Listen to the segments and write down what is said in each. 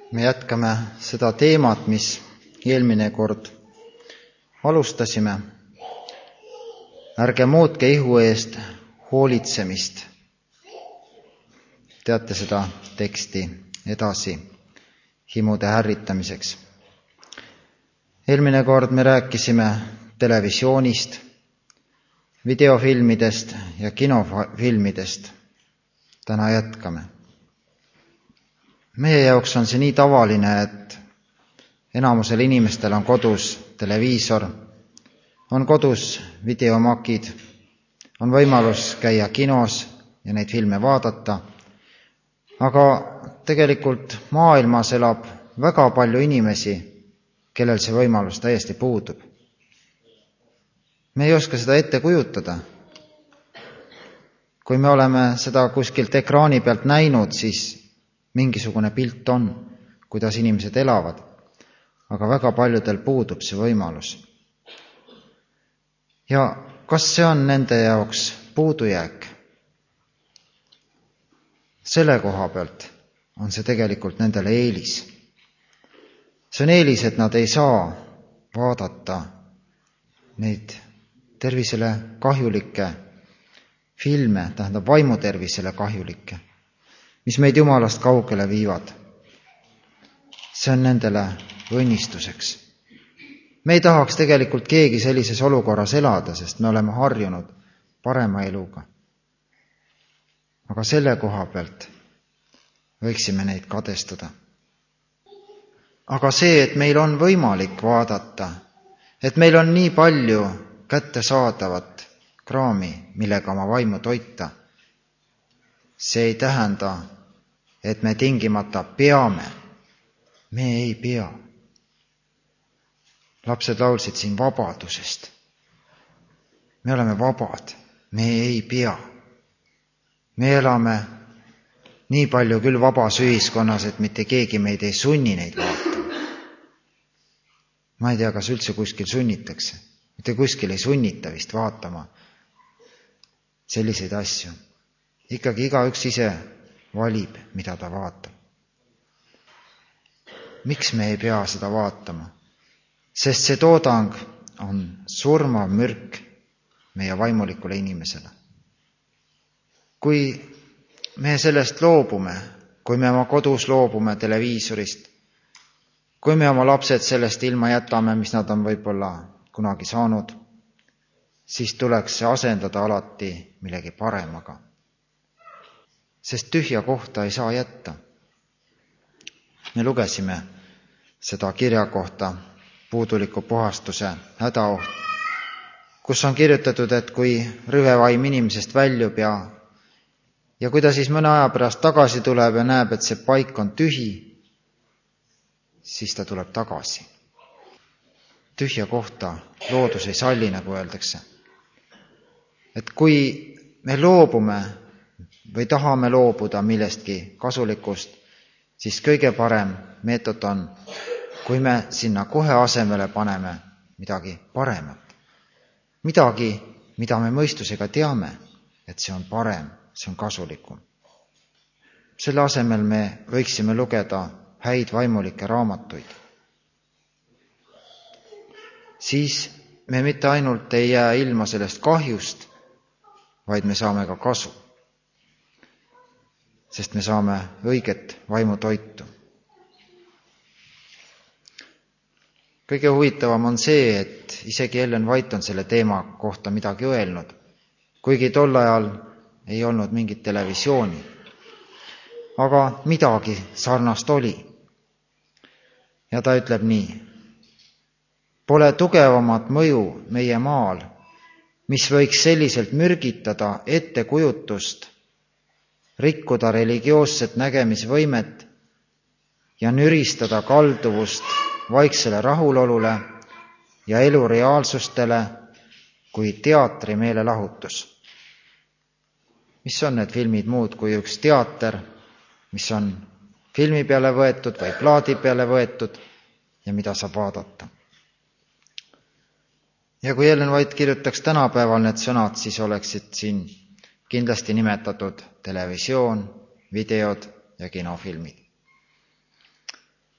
Me jätkame seda teemat, mis eelmine kord alustasime. Ärge muutke ihu eest hoolitsemist. Teate seda teksti edasi himude ärritamiseks. Eelmine kord me rääkisime televisioonist, videofilmidest ja kinofilmidest. Täna jätkame. Meie jaoks on see nii tavaline, et enamusel inimestel on kodus televiisor, on kodus videomakid, on võimalus käia kinos ja neid filme vaadata, aga tegelikult maailmas elab väga palju inimesi, kellel see võimalus täiesti puudub. Me ei oska seda ette kujutada. Kui me oleme seda kuskilt ekraani pealt näinud, siis mingisugune pilt on, kuidas inimesed elavad, aga väga paljudel puudub see võimalus. Ja kas see on nende jaoks puudujääk? Selle koha pealt on see tegelikult nendele eelis. See on eelis, et nad ei saa vaadata neid tervisele kahjulikke filme, tähendab vaimutervisele kahjulikke, mis meid Jumalast kaugele viivad. See on nendele õnnistuseks. Me ei tahaks tegelikult keegi sellises olukorras elada, sest me oleme harjunud parema eluga. Aga selle koha pealt võiksime neid kadestada. Aga see, et meil on võimalik vaadata, et meil on nii palju kättesaadavat kraami, millega oma vaimu toita, see ei tähenda, et me tingimata peame. Me ei pea. Lapsed laulsid siin vabadusest. Me oleme vabad. Me ei pea. Me elame nii palju küll vabas ühiskonnas, et mitte keegi meid ei sunni neid vaatama. Ma ei tea, kas üldse kuskil sunnitakse. Mitte kuskil ei sunnita vist vaatama selliseid asju. Ikkagi igaüks ise valib, mida ta vaatab. Miks me ei pea seda vaatama? Sest see toodang on surmav mürk meie vaimulikule inimesele. Kui me sellest loobume, kui me oma kodus loobume televiisorist, kui me oma lapsed sellest ilma jätame, mis nad on võib-olla kunagi saanud, siis tuleks see asendada alati millegi paremaga. Sest tühja kohta ei saa jätta. Me lugesime seda kirja kohta puuduliku puhastuse hädaoht, kus on kirjutatud, et kui rüvevaim inimesest väljub ja kui ta siis mõne aja pärast tagasi tuleb ja näeb, et see paik on tühi, siis ta tuleb tagasi. Tühja kohta loodus ei salli, nagu öeldakse. Et kui me loobume või tahame loobuda millestki kasulikust, siis kõige parem meetod on, kui me sinna kohe asemele paneme midagi paremat. Midagi, mida me mõistusega teame, et see on parem, see on kasulikum. Selle asemel me võiksime lugeda häid vaimulikke raamatuid. Siis me mitte ainult ei jää ilma sellest kahjust, vaid me saame ka kasu. Sest me saame õiget vaimutoitu. Kõige huvitavam on see, et isegi Ellen White on selle teema kohta midagi öelnud, kuigi tol ajal ei olnud mingit televisiooni. Aga midagi sarnast oli. Ja ta ütleb nii: pole tugevamat mõju meie maal, mis võiks selliselt mürgitada ettekujutust, rikkuda religioosset nägemisvõimet ja nüristada kalduvust vaiksele rahulolule ja elu reaalsustele kui teatri meelelahutus. Mis on need filmid muud kui üks teater, mis on filmi peale võetud või plaadi peale võetud ja mida saab vaadata. Ja kui Ellen White kirjutaks tänapäeval need sõnad, siis oleksid siin kindlasti nimetatud televisioon, videod ja kinofilmid.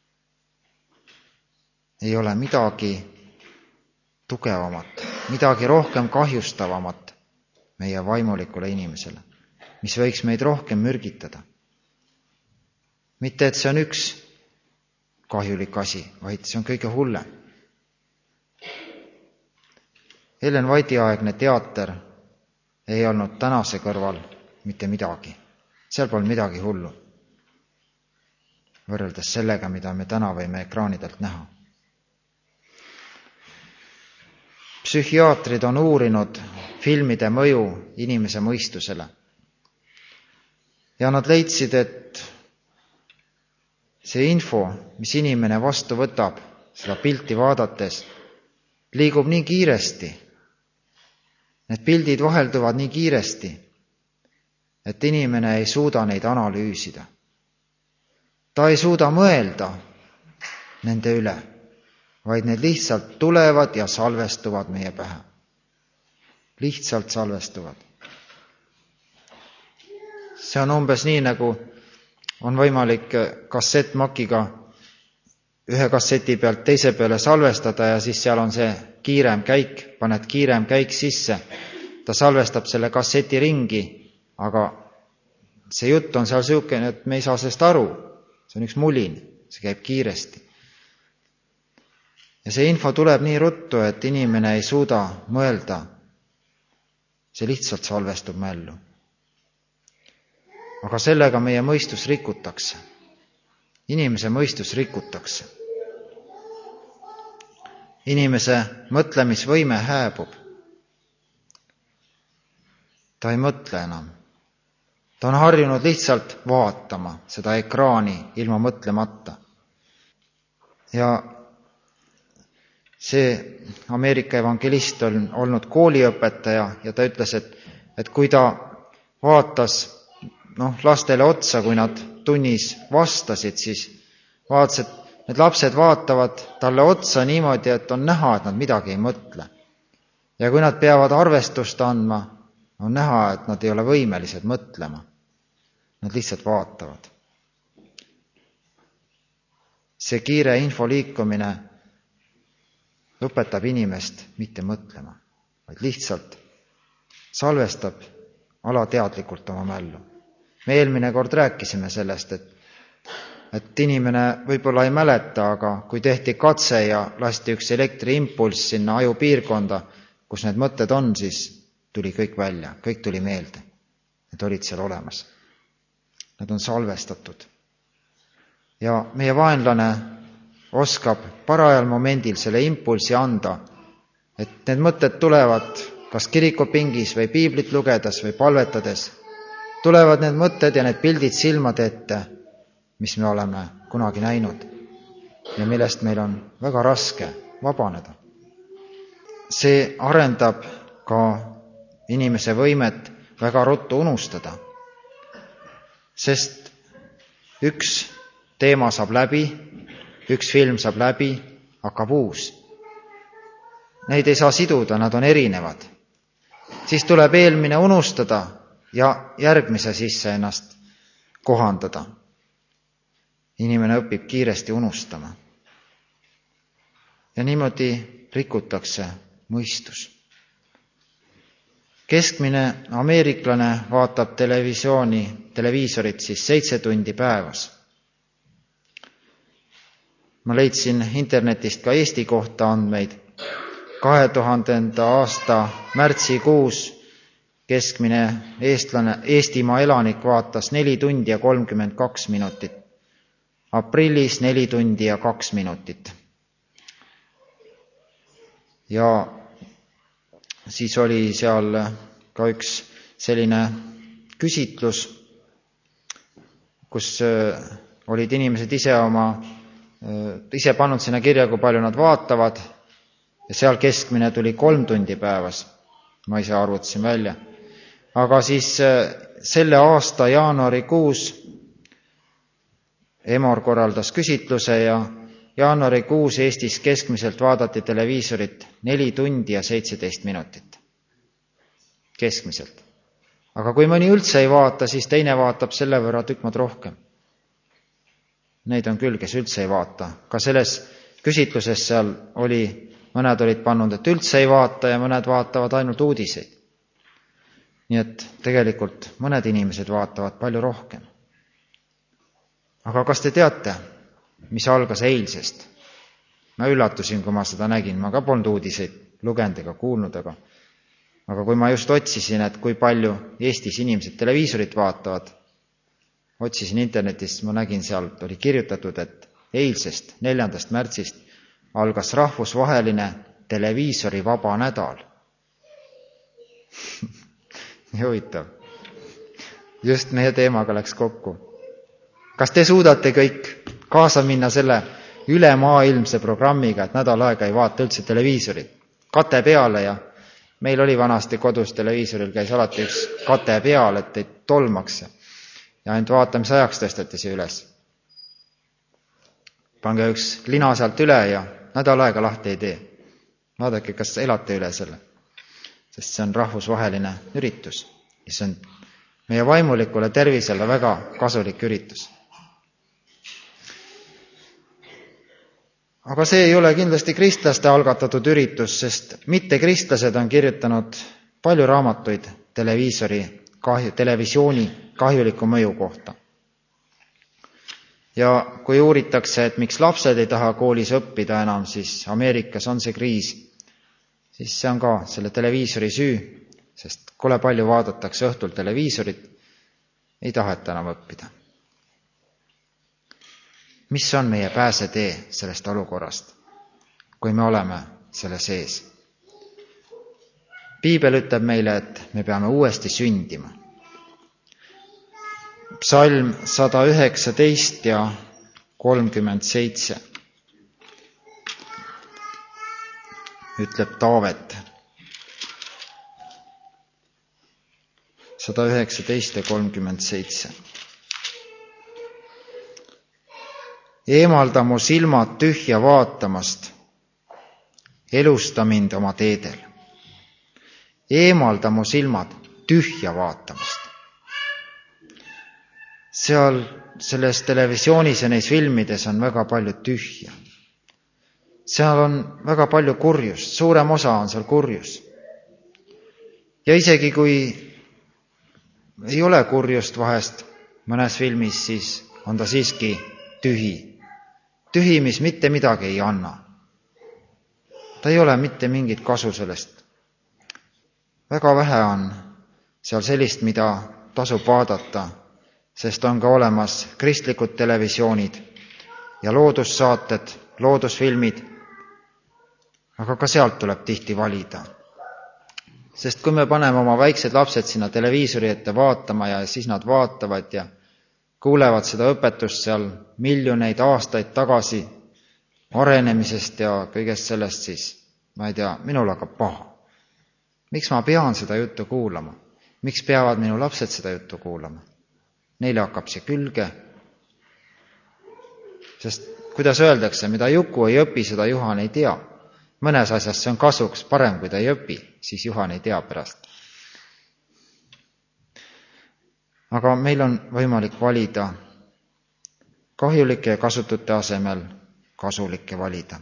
ei ole midagi tugevamat, midagi rohkem kahjustavamat meie vaimulikule inimesele, mis võiks meid rohkem mürgitada. Mitte, et see on üks kahjulik asi, vaid see on kõige hullem. Ellen White'i aegne teater ei olnud tänase kõrval mitte midagi. Seal polnud midagi hullu võrreldes sellega, mida me täna võime ekraanidelt näha. Psühhiaatrid on uurinud filmide mõju inimese mõistusele. Ja nad leidsid, et see info, mis inimene vastu võtab, seda pilti vaadates, liigub nii kiiresti. Need pildid vahelduvad nii kiiresti, et inimene ei suuda neid analüüsida. Ta ei suuda mõelda nende üle, vaid need lihtsalt tulevad ja salvestuvad meie pähe. Lihtsalt salvestuvad. See on umbes nii, nagu on võimalik kassettmakiga ühe kasseti pealt teise peale salvestada ja siis seal on see kiirem käik, paned kiirem käik sisse. Ta salvestab selle kasseti ringi, aga see jutt on seal siukene, et me ei saa sellest aru. See on üks mulin, see käib kiiresti. Ja see info tuleb nii ruttu, et inimene ei suuda mõelda. See lihtsalt salvestub mällu. Aga sellega meie mõistus rikutakse. Inimese mõistus rikutakse. Inimese mõtlemisvõime hääbub. Ta ei mõtle enam. Ta on harjunud lihtsalt vaatama seda ekraani ilma mõtlemata. Ja see Ameerika evangelist on olnud kooliõpetaja ja ta ütles, et kui ta vaatas lastele otsa, kui nad tunnis vastasid, siis vaatas, et need lapsed vaatavad talle otsa niimoodi, et on näha, et nad midagi ei mõtle. Ja kui nad peavad arvestust andma, on näha, et nad ei ole võimelised mõtlema. Nad lihtsalt vaatavad. See kiire info liikumine õpetab inimest mitte mõtlema, vaid lihtsalt salvestab alateadlikult oma mällu. Me eelmine kord rääkisime sellest, et inimene võib-olla ei mäleta, aga kui tehti katse ja lasti üks elektriimpulss sinna ajupiirkonda, kus need mõtted on, siis tuli kõik välja, kõik tuli meelde. Need olid seal olemas. Need on salvestatud. Ja meie vaenlane oskab parajal momendil selle impulsi anda, et need mõtted tulevad kas kirikupingis või piiblit lugedes või palvetades. Tulevad need mõtted ja need pildid silmade ette, mis me oleme kunagi näinud ja millest meil on väga raske vabaneda. See arendab ka inimese võimet väga ruttu unustada, sest üks teema saab läbi, üks film saab läbi, hakkab uus. Neid ei saa siduda, nad on erinevad. Siis tuleb eelmine unustada ja järgmise sisse ennast kohandada. Inimene õpib kiiresti unustama. Ja niimoodi rikutakse mõistus. Keskmine ameeriklane vaatab televiisorit siis 7 tundi päevas. Ma leidsin internetist ka Eesti kohta andmeid. 2000. aasta märtsikuus keskmine Eestimaa elanik vaatas 4 tundi ja 32 minutit. Aprillis 4 tundi ja 2 minutit. Ja siis oli seal ka üks selline küsitlus, kus olid inimesed ise pannud sinna kirja, kui palju nad vaatavad, ja seal keskmine tuli 3 tundi päevas. Ma ise arvutasin välja. Aga siis selle aasta jaanuarikuus Emor korraldas küsitluse ja jaanuarikuus Eestis keskmiselt vaadati televiisorit 4 tundi ja 17 minutit. Keskmiselt. Aga kui mõni üldse ei vaata, siis teine vaatab selle võrra tükk maad rohkem. Neid on küll, kes üldse ei vaata. Ka selles Küsitluses seal mõned olid pannud, et üldse ei vaata ja mõned vaatavad ainult uudiseid. Nii et tegelikult mõned inimesed vaatavad palju rohkem. Aga kas te teate, mis algas eilsest? Ma üllatusin, kui ma seda nägin. Ma ka polnud uudiseid lugenud ega kuulnud, aga kui ma just otsisin, et kui palju Eestis inimesed televiisorit vaatavad, otsisin internetist, ma nägin seal, oli kirjutatud, et eilsest 4. märtsist algas rahvusvaheline televiisori vaba nädal. Nii huvitav. Just meie teemaga läks kokku. Kas te suudate kõik kaasa minna selle ülemaailmse programmiga, et nädal aega ei vaata üldse televiisorit? Kate peale ja meil oli vanasti kodus televiisoril käis alati üks kate peal, et ei tolmaks ja ainult vaatamise ajaks tõsteti see üles. Pange üks lina sealt üle ja nädal aega lahti ei tee. Vaadake, kas elate üle selle, sest see on rahvusvaheline üritus ja see on meie vaimulikule tervisele väga kasulik üritus. Aga see ei ole kindlasti kristlaste algatatud üritus, sest mittekristlased on kirjutanud palju raamatuid televisiooni kahjuliku mõju kohta. Ja kui uuritakse, et miks lapsed ei taha koolis õppida enam, siis Ameerikas on see kriis, siis see on ka selle televiisori süü, sest kole palju vaadatakse õhtul televiisorit, ei taheta enam õppida. Mis on meie pääsetee sellest olukorrast, kui me oleme selle sees? Piibel ütleb meile, et me peame uuesti sündima. Psalm 119 ja 37 ütleb Taavet. 119 ja 37. Eemalda mu silmad tühja vaatamast, elusta mind oma teedel. Eemalda mu silmad tühja vaatamast. Seal selles televisioonis ja neis filmides on väga palju tühja. Seal on väga palju kurjust, suurem osa on seal kurjus. Ja isegi kui ei ole kurjust vahest mõnes filmis, siis on ta siiski tühi. Tühi, mis mitte midagi ei anna. Ta ei ole mitte mingit kasu sellest. Väga vähe on seal sellist, mida tasub vaadata, sest on ka olemas kristlikud televisioonid ja loodussaated, loodusfilmid, aga ka sealt tuleb tihti valida. Sest kui me paneme oma väiksed lapsed sinna televiisori ette vaatama ja siis nad vaatavad ja kuulevad seda õpetust seal miljoneid aastaid tagasi arenemisest ja kõigest sellest, siis ma ei tea, minul hakkab paha. Miks ma pean seda juttu kuulama? Miks peavad minu lapsed seda juttu kuulama? Neile hakkab see külge. Sest kuidas öeldakse, mida Juku ei õpi, seda Juhan ei tea. Mõnes asjas see on kasuks, parem kui ta ei õpi, siis Juhan ei tea pärast. Aga meil on võimalik valida kahjulike ja kasutute asemel kasulikke valida.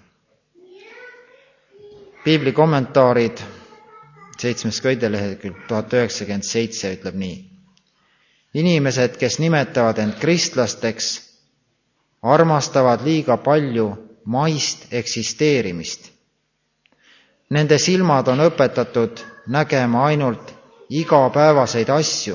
Piibli kommentaarid 7. köidelehekülg 1097 ütleb nii. Inimesed, kes nimetavad end kristlasteks, armastavad liiga palju maist eksisteerimist. Nende silmad on õpetatud nägema ainult igapäevaseid asju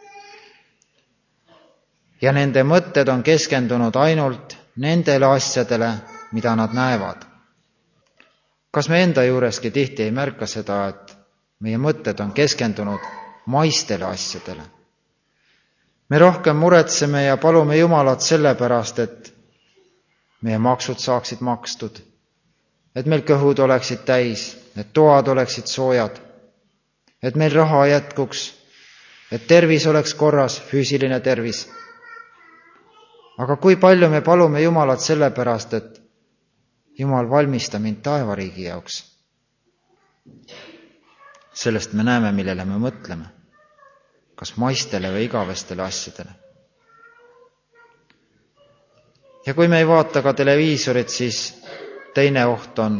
ja nende mõtted on keskendunud ainult nendele asjadele, mida nad näevad. Kas me enda juureski tihti ei märka seda, et meie mõtted on keskendunud maistele asjadele? Me rohkem muretseme ja palume Jumalat sellepärast, et meie maksud saaksid makstud, et meil kõhud oleksid täis, et toad oleksid soojad, et meil raha jätkuks, et tervis oleks korras, füüsiline tervis. Aga kui palju me palume Jumalat sellepärast, et Jumal valmista mind taevariigi jaoks? Sellest me näeme, millele me mõtleme. Kas maistele või igavestele asjadele. Ja kui me ei vaata ka televiisorit, siis teine oht on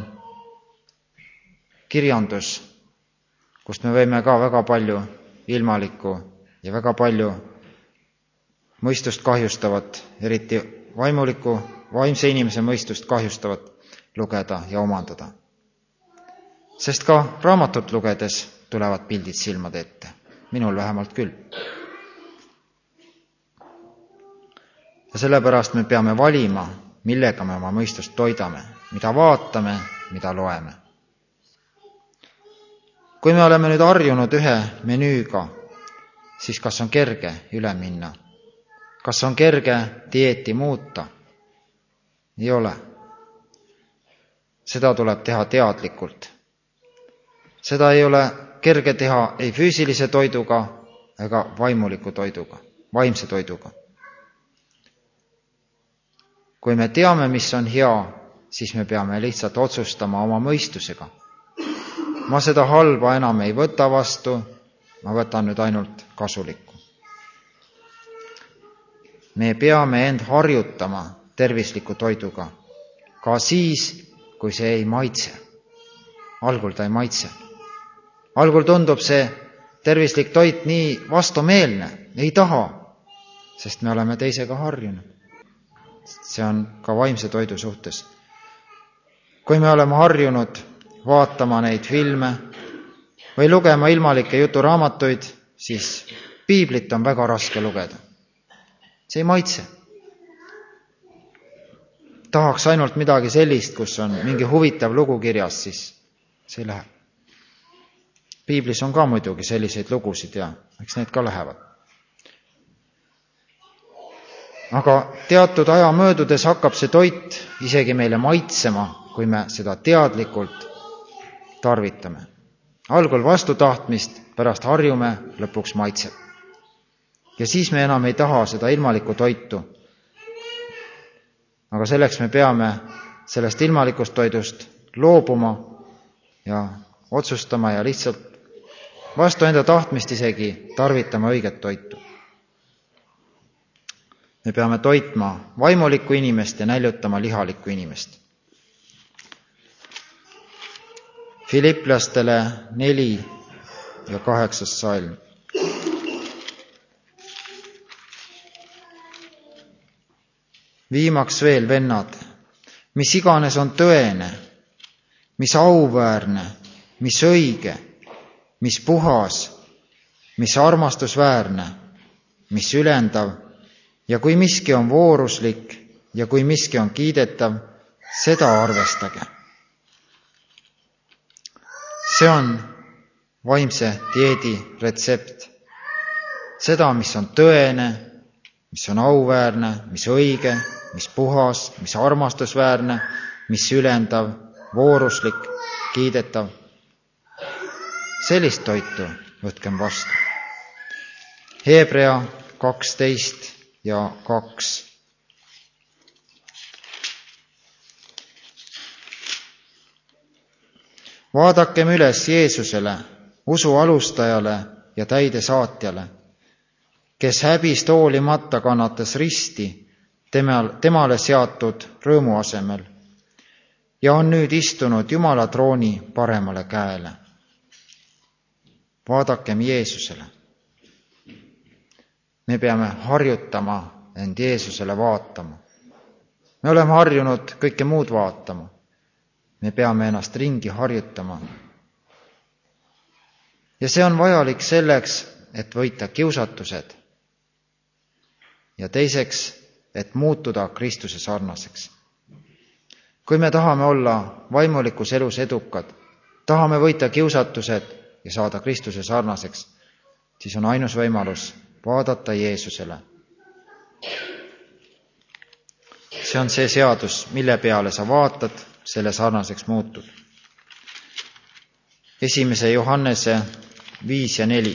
kirjandus, kust me võime ka väga palju ilmalikku ja väga palju mõistust kahjustavat, eriti vaimse inimese mõistust kahjustavat lugeda ja omandada. Sest ka raamatut lugedes tulevad pildid silmade ette. Minul vähemalt küll. Ja sellepärast me peame valima, millega me oma mõistust toidame, mida vaatame, mida loeme. Kui me oleme nüüd harjunud ühe menüüga, siis kas on kerge üle minna? Kas on kerge dieeti muuta? Ei ole. Seda tuleb teha teadlikult. Seda ei ole kerge teha ei füüsilise toiduga ega vaimuliku toiduga, vaimse toiduga. Kui me teame, mis on hea, siis me peame lihtsalt otsustama oma mõistusega. Ma seda halba enam ei võta vastu, ma võtan nüüd ainult kasulikku. Me peame end harjutama tervisliku toiduga, ka siis, kui see ei maitse. Algul ta ei maitse. Algul tundub see tervislik toit nii vastumeelne, ei taha, sest me oleme teisega harjunud. See on ka vaimse toidu suhtes. Kui me oleme harjunud vaatama neid filme või lugema ilmalikke juturaamatuid, siis piiblit on väga raske lugeda. See ei maitse. Tahaks ainult midagi sellist, kus on mingi huvitav lugu kirjas, siis see läheb. Piiblis on ka muidugi selliseid lugusid ja eks need ka lähevad. Aga teatud aja möödudes hakkab see toit isegi meile maitsema, kui me seda teadlikult tarvitame. Algul vastu tahtmist, pärast harjume, lõpuks maitseb. Ja siis me enam ei taha seda ilmalikku toitu. Aga selleks me peame sellest ilmalikust toidust loobuma ja otsustama ja lihtsalt vastu enda tahtmist isegi tarvitama õiget toitu. Me peame toitma vaimulikku inimest ja näljutama lihalikku inimest. Filiplastele 4 ja 8 salm. Viimaks veel, vennad, mis iganes on tõene, mis auväärne, mis õige, mis puhas, mis armastusväärne, mis ülendav, ja kui miski on vooruslik ja kui miski on kiidetav, seda arvestage. See on vaimse dieedi retsept. Seda, mis on tõene, mis on auväärne, mis õige, mis puhas, mis armastusväärne, mis ülendav, vooruslik, kiidetav. Sellist toitu võtkem vastu. Hebrea 12 ja 2. Vaadakem üles Jeesusele, usu alustajale ja täidesaatjale, kes häbist hoolimata kannatas risti temale seatud rõõmu asemel ja on nüüd istunud Jumala trooni paremale käele. Vaadakem Jeesusele. Me peame harjutama end Jeesusele vaatama. Me oleme harjunud kõike muud vaatama. Me peame ennast ringi harjutama. Ja see on vajalik selleks, et võita kiusatused. Ja teiseks, et muutuda Kristuse sarnaseks. Kui me tahame olla vaimulikus elus edukad, tahame võita kiusatused ja saada Kristuse sarnaseks, siis on ainus võimalus vaadata Jeesusele. See on see seadus, mille peale sa vaatad, selle sarnaseks muutud. 1. Johannese 5 ja 4.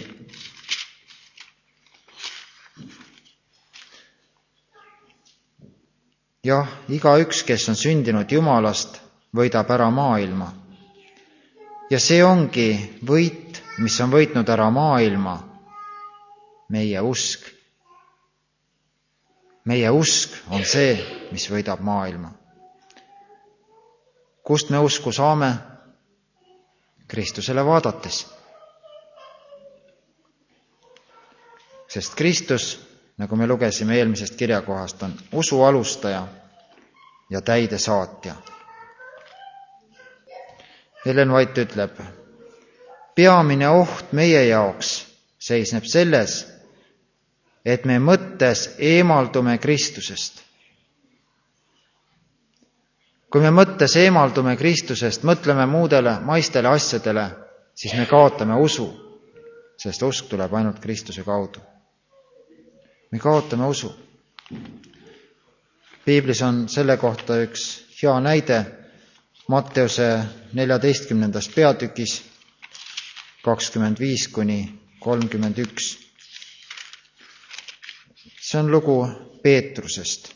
Jah, igaüks, kes on sündinud Jumalast, võidab ära maailma. Ja see ongi võit, mis on võitnud ära maailma, meie usk. Meie usk on see, mis võidab maailma. Kust me usku saame? Kristusele vaadates. Sest Kristus, nagu me lugesime eelmisest kirjakohast, on usu alustaja ja täidesaatja. Ellen White ütleb, peamine oht meie jaoks seisneb selles, et me mõttes eemaldume Kristusest. Kui me mõttes eemaldume Kristusest, mõtleme muudele maistele asjadele, siis me kaotame usu, sest usk tuleb ainult Kristuse kaudu. Me kaotame usu. Piiblis on selle kohta üks hea näide Matteuse 14. peatükis 25-31. See on lugu Peetrusest.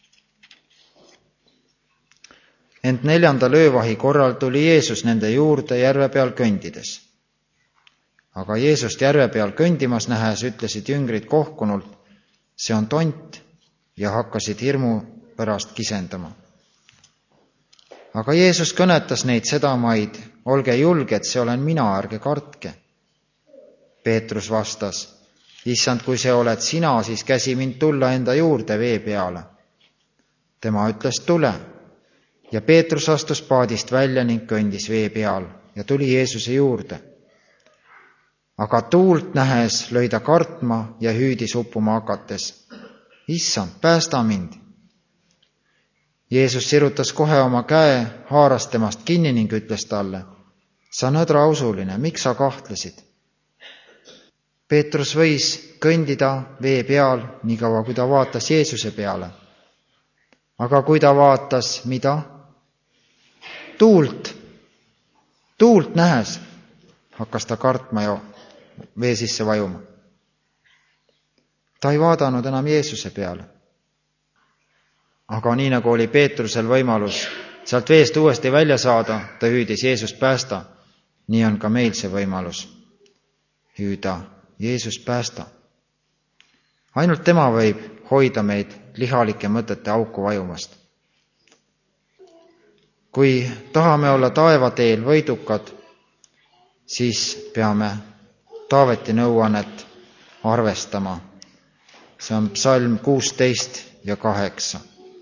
Ent 4. öövahi korral tuli Jeesus nende juurde järve peal kõndides. Aga Jeesust järve peal kõndimas nähes ütlesid jüngrid kohkunult, see on tont, ja hakkasid hirmu pärast kisendama. Aga Jeesus kõnetas neid sedamaid, olge julged, see olen mina, ärge kartke. Peetrus vastas, issand, kui see oled sina, siis käsi mind tulla enda juurde vee peale. Tema ütles, tule. Ja Peetrus astus paadist välja ning kõndis vee peal ja tuli Jeesuse juurde. Aga tuult nähes lõi ta kartma ja hüüdis uppuma hakates, issand, päästa mind. Jeesus sirutas kohe oma käe, haaras temast kinni ning ütles talle, sa nõdrausuline, miks sa kahtlesid? Peetrus võis kõndida vee peal nii kaua, kui ta vaatas Jeesuse peale. Aga kui ta vaatas, mida? Tuult nähes, hakkas ta kartma ja vee sisse vajuma. Ta ei vaadanud enam Jeesuse peale. Aga nii nagu oli Peetrusel võimalus sealt veest uuesti välja saada, ta hüüdis, Jeesus päästa. Nii on ka meil see võimalus hüüda, Jeesus päästa. Ainult tema võib hoida meid lihalike mõtete auku vajumast. Kui tahame olla taevateel võidukad, siis peame Taaveti nõuannet arvestama. See on psalm 16 ja 8.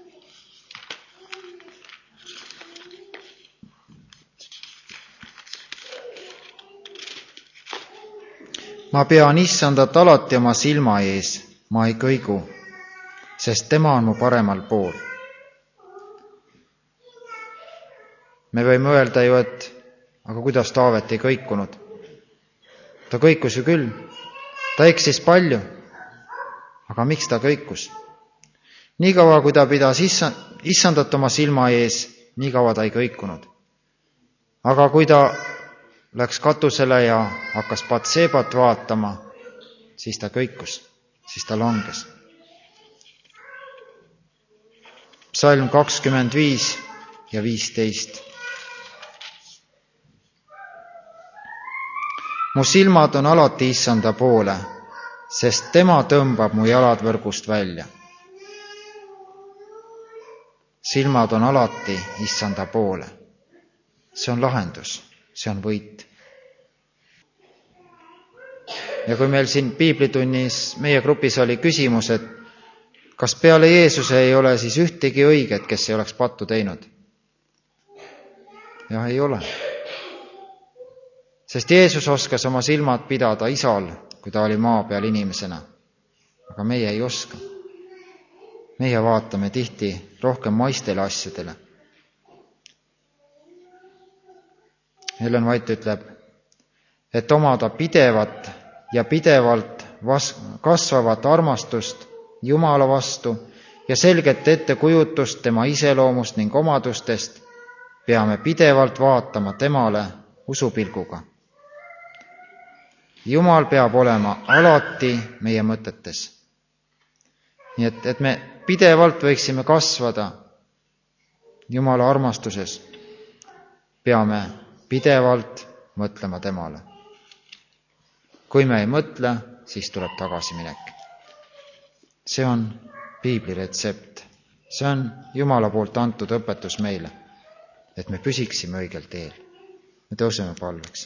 Ma pean issandat alati oma silma ees, ma ei kõigu, sest tema on mu paremal pool. Me võime öelda ju, et aga kuidas Taavet ei kõikunud? Ta kõikus ju küll, ta eksis palju, aga miks ta kõikus? Nii kaua, kui ta pidas issandat oma silma ees, nii kaua ta ei kõikunud. Aga kui ta läks katusele ja hakkas Batsebat vaatama, siis ta kõikus, siis ta langes. Psalm 25 ja 15. Mu silmad on alati issanda poole, sest tema tõmbab mu jalad võrgust välja. Silmad on alati issanda poole. See on lahendus, see on võit. Ja kui meil siin piiblitunnis meie grupis oli küsimus, et kas peale Jeesuse ei ole siis ühtegi õiget, kes ei oleks pattu teinud? Jah, ei ole. Sest Jeesus oskas oma silmad pidada isal, kui ta oli maa peal inimesena. Aga meie ei oska. Meie vaatame tihti rohkem maistele asjadele. Ellen White ütleb, et omada pidevat ja pidevalt kasvavat armastust Jumala vastu ja selget ettekujutust tema iseloomust ning omadustest, peame pidevalt vaatama temale usupilguga. Jumal peab olema alati meie mõtetes. Nii et me pidevalt võiksime kasvada Jumala armastuses, peame pidevalt mõtlema temale. Kui me ei mõtle, siis tuleb tagasiminek. See on piibli retsept. See on Jumala poolt antud õpetus meile. et me püsiksime õigel teel. Me tõuseme palveks.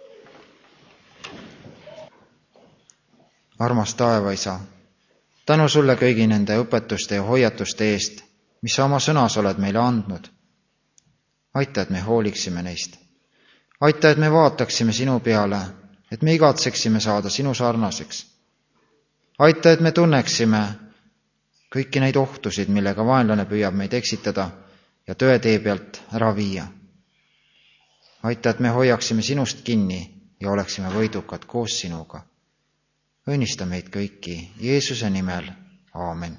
Armas taevaisa, tänu sulle kõigi nende õpetuste ja hoiatuste eest, mis sa oma sõnas oled meile andnud. Aita, et me hooliksime neist. Aita, et me vaataksime sinu peale, et me igatseksime saada sinu sarnaseks. Aita, et me tunneksime kõiki neid ohtusid, millega vaenlane püüab meid eksitada ja tõe tee pealt ära viia. Aita, et me hoiaksime sinust kinni ja oleksime võidukad koos sinuga. Õnnista meid kõiki Jeesuse nimel. Aamen.